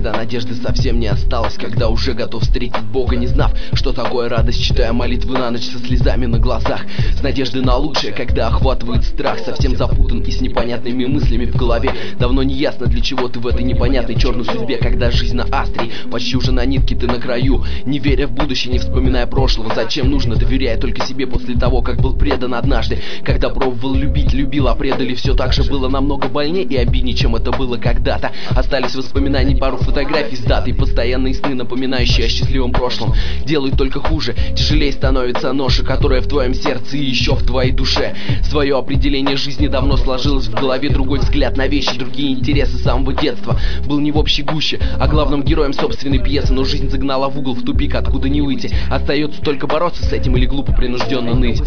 когда надежды совсем не осталось, когда уже готов встретить Бога, не знав, что такое радость, читая молитвы на ночь со слезами на глазах, с надеждой на лучшее, когда охватывает страх, совсем запутан и с непонятными мыслями в голове. Давно не ясно, для чего ты в этой непонятной черной судьбе, когда жизнь на острии, почти уже на нитке ты на краю, не веря в будущее, не вспоминая прошлого. Зачем нужно, доверяя только себе после того, как был предан однажды, когда пробовал любить, любил, а предали все так же было намного больнее и обиднее, чем это было когда-то. Остались воспоминания, пару фотографий с датой, постоянные сны, напоминающие о счастливом прошлом, делают только хуже, тяжелее становится ноша, которая в твоем сердце и еще в твоей душе. Свое определение жизни давно сложилось в голове, другой взгляд на вещи, другие интересы с самого детства. Был не в общей гуще, а главным героем собственной пьесы, но жизнь загнала в угол, в тупик, откуда не выйти. Остается только бороться с этим или глупо принужденно ныть.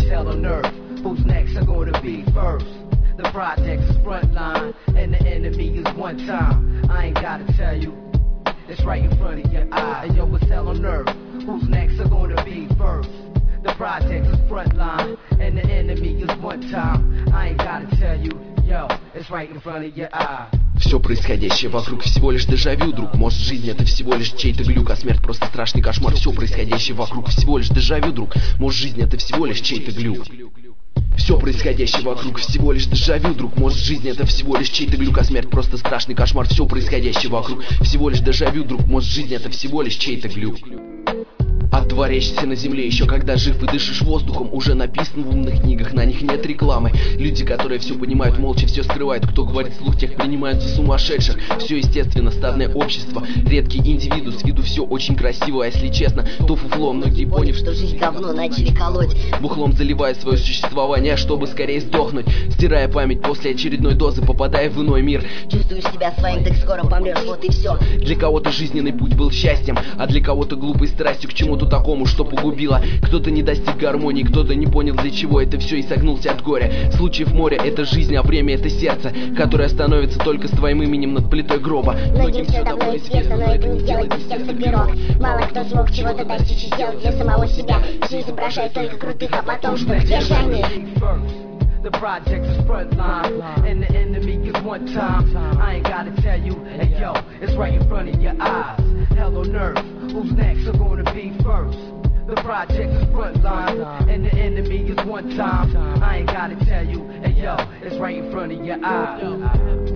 The projects is frontline, and the enemy is one time. I ain't gotta tell you, it's right in front of your eye. And yo, what's hell on earth? Who's next are gonna be first? The projects is frontline, and the enemy is one time. I ain't gotta tell you, yo, it's right in front of your eye. Все происходящее вокруг всего лишь дежавю, друг. Может, жизнь это всего лишь чей-то глюк, а смерть просто страшный кошмар. Все происходящее вокруг всего лишь дежавю, друг. Может, жизнь это всего лишь чей-то глюк. Все происходящее вокруг всего лишь дежавю, друг. Может, жизнь это всего лишь чей-то глюк, а смерть просто страшный кошмар. Все происходящее вокруг всего лишь дежавю, друг. Может, жизнь это всего лишь чей-то глюк. Отворяешься на земле, еще когда жив и дышишь воздухом. Уже написано в умных книгах, на них нет рекламы. Люди, которые все понимают, молча все скрывают. Кто говорит вслух, тех принимают за сумасшедших. Все естественно, стадное общество, редкий индивиду, с виду все очень красиво. А если честно, то фуфло, многие поняв, что жизнь говно, начали колоть, бухлом заливая свое существование, чтобы скорее сдохнуть, стирая память после очередной дозы, попадая в иной мир. Чувствуешь себя своим, так скоро помрешь, вот и все. Для кого-то жизненный путь был счастьем, а для кого-то глупой страстью к чему-то такому, что погубило. Кто-то не достиг гармонии, кто-то не понял, для чего это все, и согнулся от горя. Случаев море — это жизнь, а время — это сердце, которое становится только с твоим именем над плитой гроба. Многим все давно известно, но это не сделать без сердца пирог. Мало кто смог чего-то достичь и сделать для самого себя. Жизнь изображает только крутых, а потом что движение. The project is frontline, and the enemy is one time. I ain't gotta tell you, hey yo, it's right in front of your eyes. Hell on earth, who's next are gonna be first? The project is frontline, and the enemy is one time. I ain't gotta tell you, hey yo, it's right in front of your eyes.